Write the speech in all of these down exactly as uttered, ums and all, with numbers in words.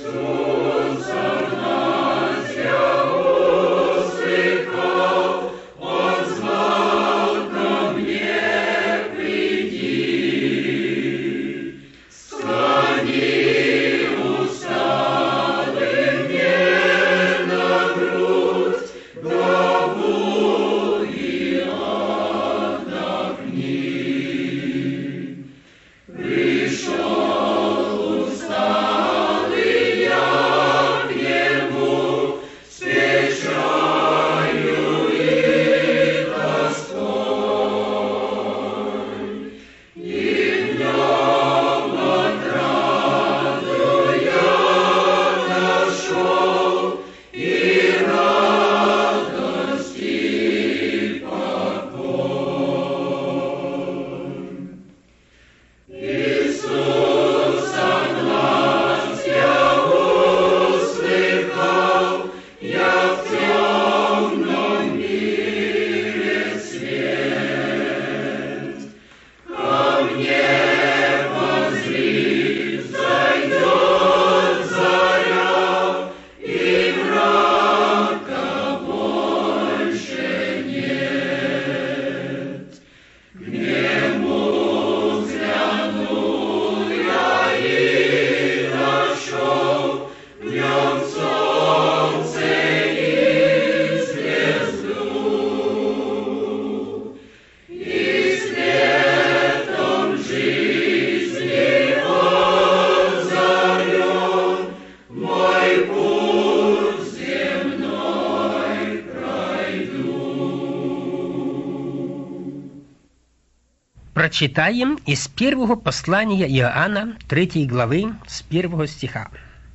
Прочитаем из первого послания Иоанна, третьей главы, с первого стиха.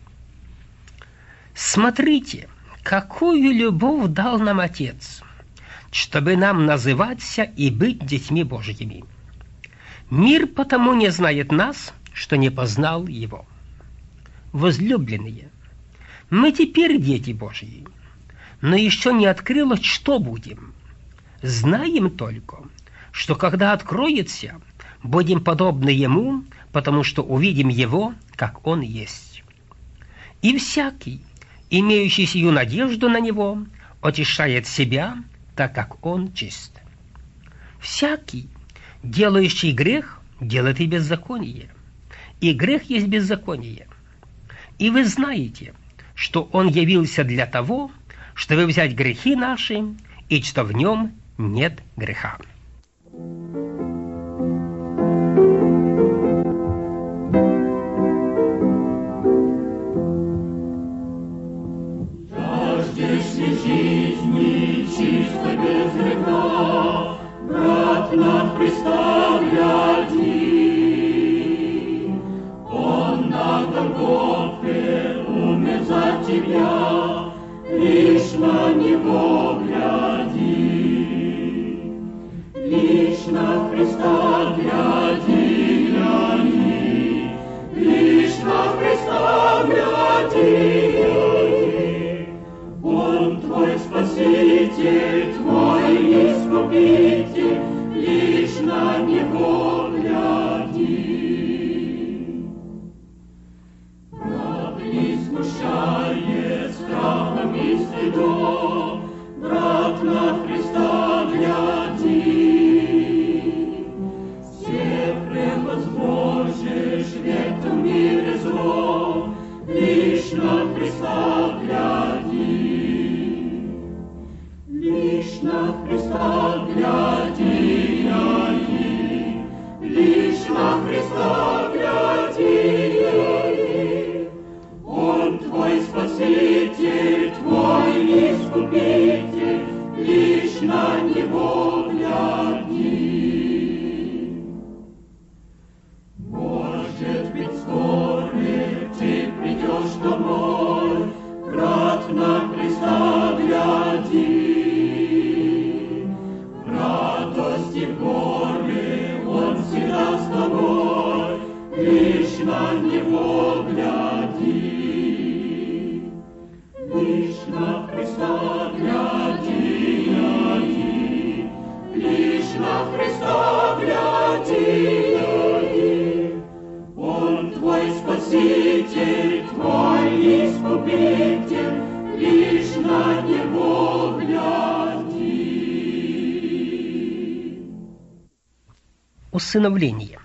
«Смотрите, какую любовь дал нам Отец, чтобы нам называться и быть детьми Божьими. Мир потому не знает нас, что не познал Его. Возлюбленные, мы теперь дети Божьи, но еще не открылось, что будем. Знаем только, что когда откроется, будем подобны Ему, потому что увидим Его, как Он есть. И всякий, имеющий сию надежду на Него, утешает себя, так как Он чист. Всякий, делающий грех, делает и беззаконие, и грех есть беззаконие. И вы знаете, что Он явился для того, чтобы взять грехи наши, и что в Нем нет греха». Жаждешь жизни чисто без греха, брат, на Христа гляди. Он на Голгофе умер за тебя, лишь на Него гляди. Лишь на Христа гляди, гляди, лишь на Христа гляди, гляди. Он твой Спаситель, твой Искупитель, лишь на Него гляди. Брат не смущает страхом и стыдом, брат, на Христа гляди. Возможешь в этом мире зло, лишь на Христа гляди. Лишь на Христа гляди, гляди, лишь на Христа гляди, гляди. Он твой Спаситель, твой Искупитель, лишь на Него гляди. Может быть, скоро ты придешь домой, брат, на Христа гляди. Брат, Усыновление.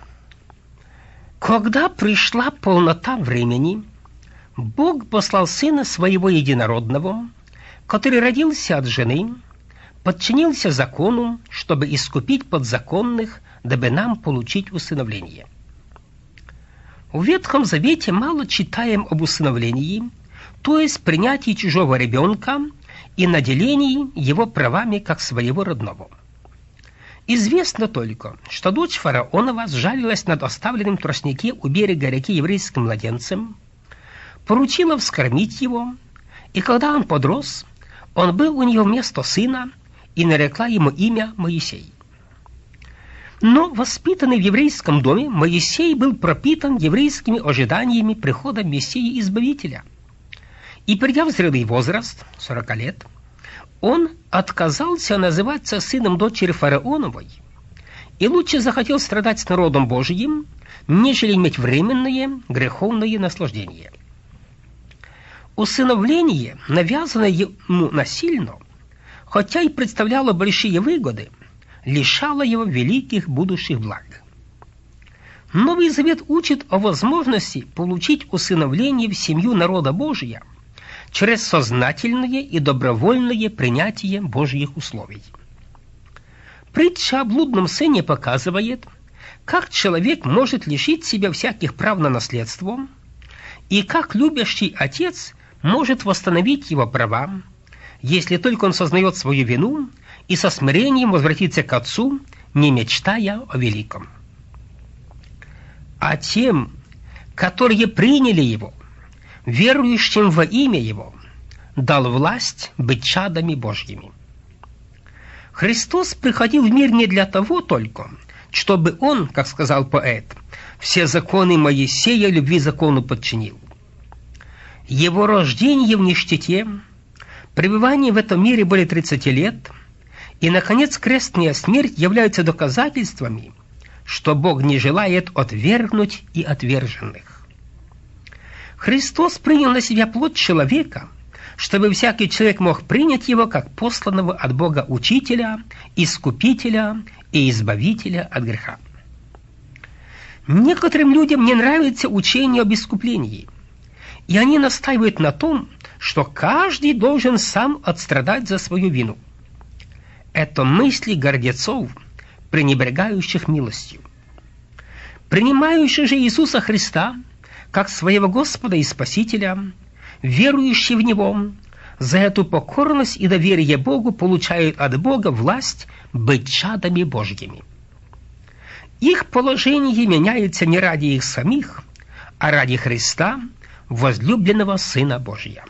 Когда пришла полнота времени, Бог послал Сына Своего Единородного, который родился от жены, подчинился закону, чтобы искупить подзаконных, дабы нам получить усыновление. В Ветхом Завете мало читаем об усыновлении, то есть принятии чужого ребенка и наделении его правами как своего родного. Известно только, что дочь фараонова сжалилась над оставленным в тростнике у берега реки еврейским младенцем, поручила вскормить его, и когда он подрос, он был у нее вместо сына, и нарекла ему имя Моисей. Но, воспитанный в еврейском доме, Моисей был пропитан еврейскими ожиданиями прихода Мессии-Избавителя. И, придя в зрелый возраст, сорок лет, он отказался называться сыном дочери фараоновой и лучше захотел страдать с народом Божиим, нежели иметь временное греховное наслаждение. Усыновление, навязанное ему насильно, хотя и представляло большие выгоды, лишало его великих будущих благ. Новый Завет учит о возможности получить усыновление в семью народа Божия через сознательное и добровольное принятие Божьих условий. Притча о блудном сыне показывает, как человек может лишить себя всяких прав на наследство, и как любящий отец может восстановить его права, если только он сознает свою вину и со смирением возвратится к отцу, не мечтая о великом. А тем, которые приняли его, верующим во имя его, дал власть быть чадами Божьими. Христос приходил в мир не для того только, чтобы он, как сказал поэт, все законы Моисея любви закону подчинил. Его рождение в нищете, пребывание в этом мире более тридцати лет и, наконец, крестная смерть являются доказательствами, что Бог не желает отвергнуть и отверженных. Христос принял на себя плоть человека, чтобы всякий человек мог принять его как посланного от Бога Учителя, Искупителя и Избавителя от греха. Некоторым людям не нравится учение об искуплении, и они настаивают на том, что каждый должен сам отстрадать за свою вину. Это мысли гордецов, пренебрегающих милостью. Принимающий же Иисуса Христа как своего Господа и Спасителя, верующий в Него, за эту покорность и доверие Богу получают от Бога власть быть чадами Божьими. Их положение меняется не ради их самих, а ради Христа, возлюбленного Сына Божия.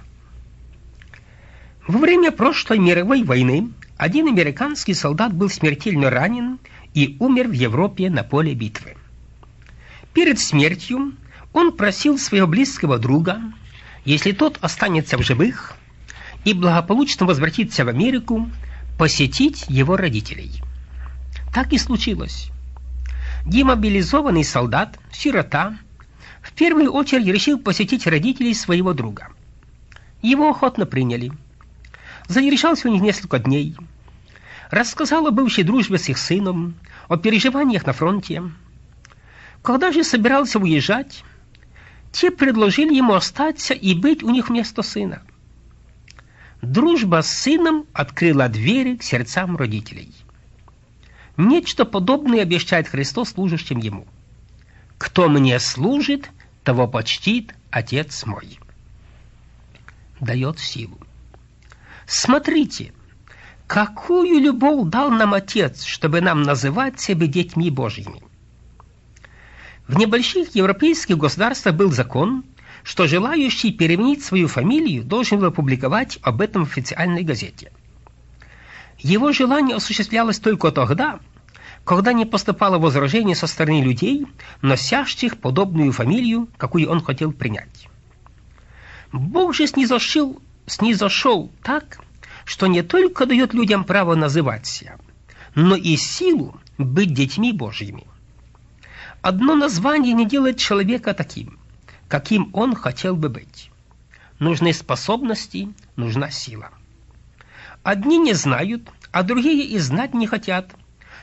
Во время прошлой мировой войны один американский солдат был смертельно ранен и умер в Европе на поле битвы. Перед смертью он просил своего близкого друга, если тот останется в живых и благополучно возвратится в Америку, посетить его родителей. Так и случилось. Демобилизованный солдат, сирота, в первую очередь решил посетить родителей своего друга. Его охотно приняли. Задержался у них несколько дней. Рассказал о бывшей дружбе с их сыном, о переживаниях на фронте. Когда же собирался уезжать, те предложили ему остаться и быть у них вместо сына. Дружба с сыном открыла двери к сердцам родителей. Нечто подобное обещает Христос служащим ему. «Кто мне служит, того почтит Отец мой». Дает силу. Смотрите, какую любовь дал нам Отец, чтобы нам называть себя детьми Божьими. В небольших европейских государствах был закон, что желающий переменить свою фамилию должен был опубликовать об этом в официальной газете. Его желание осуществлялось только тогда, когда не поступало возражение со стороны людей, носящих подобную фамилию, какую он хотел принять. Бог же снизошел, снизошел так, что не только дает людям право называться, но и силу быть детьми Божьими. Одно название не делает человека таким, каким он хотел бы быть. Нужны способности, нужна сила. Одни не знают, а другие и знать не хотят,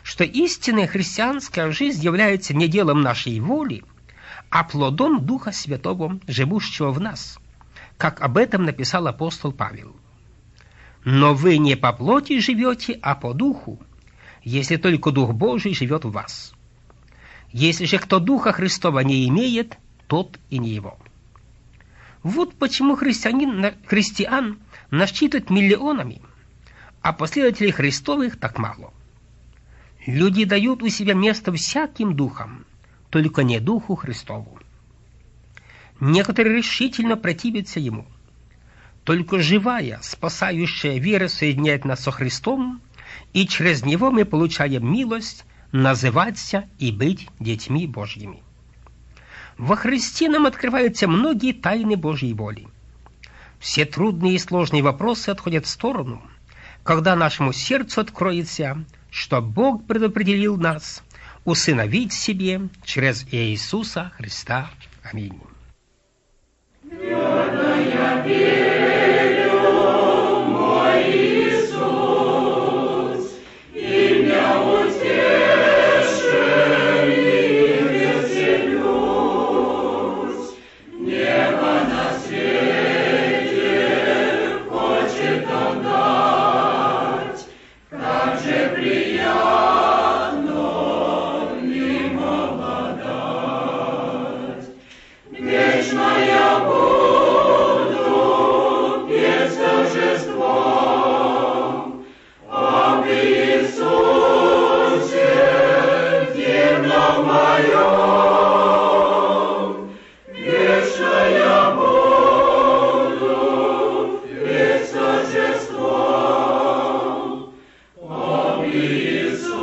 что истинная христианская жизнь является не делом нашей воли, а плодом Духа Святого, живущего в нас, как об этом написал апостол Павел. Но вы не по плоти живете, а по Духу, если только Дух Божий живет в вас. Если же кто Духа Христова не имеет, тот и не его. Вот почему христианин, христиан насчитывают миллионами, а последователей Христовых так мало. Люди дают у себя место всяким духам, только не Духу Христову. Некоторые решительно противятся ему. Только живая, спасающая вера соединяет нас со Христом, и через Него мы получаем милость называться и быть детьми Божьими. Во Христе нам открываются многие тайны Божьей воли. Все трудные и сложные вопросы отходят в сторону, когда нашему сердцу откроется, что Бог предопределил нас усыновить себе через Иисуса Христа. Аминь. Jesus.